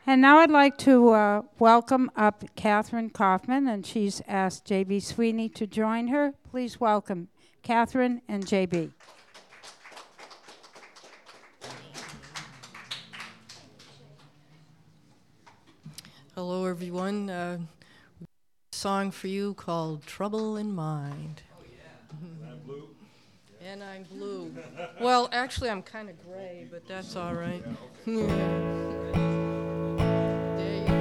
And now I'd like to welcome up Catherine Kaufman, and she's asked J.B. Sweeney to join her. Please welcome Catherine and J.B. Hello, everyone. A song for you called Trouble in Mind. Oh, yeah. And I'm blue. And I'm blue. Well, actually, I'm kind of gray, but that's all right. Yeah, okay. There you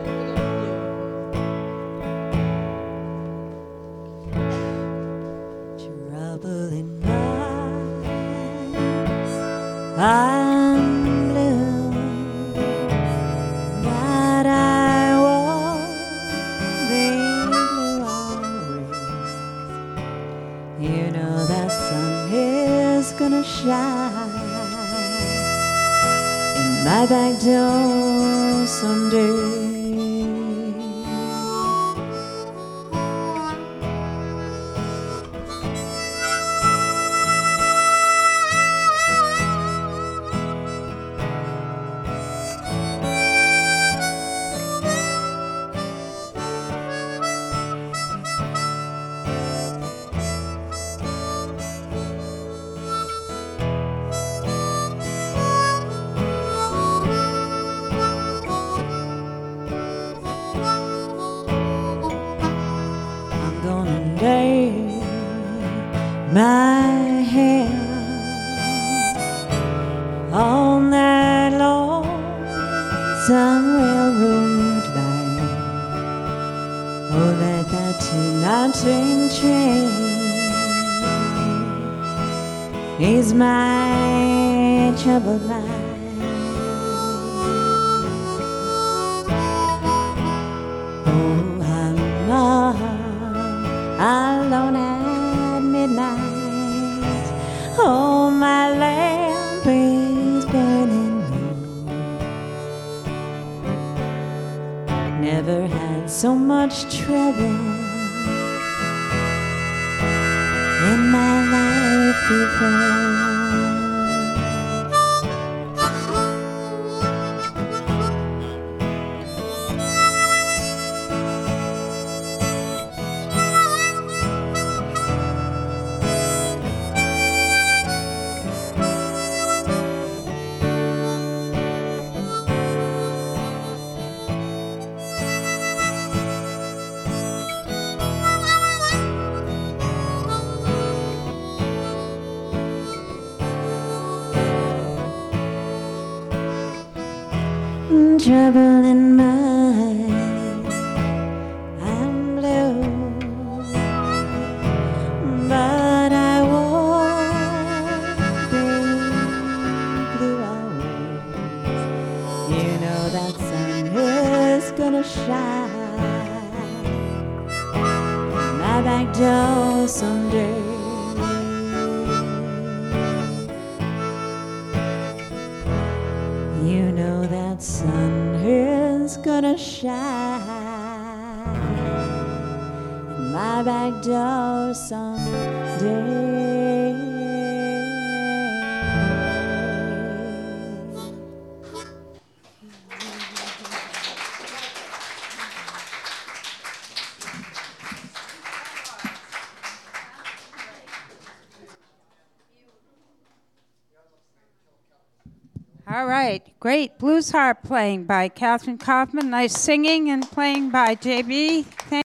go. Trouble in mind. I'm blue, but I won't be blue always. You know that sun is gonna shine in my back door someday. Lay my hand on that lonesome railroad line. Oh, let that 219 train ease my troubled mind. Oh, I'm alone at midnight. Oh, my lamp is burning low. Never had so much trouble in my life before. Trouble in mind, I'm blue, but I won't be blue always. You know that sun is gonna shine my back door someday. You know that sun is gonna shine in my back door someday. All right, great blues harp playing by Catherine Kaufman. Nice singing and playing by J.B. Thank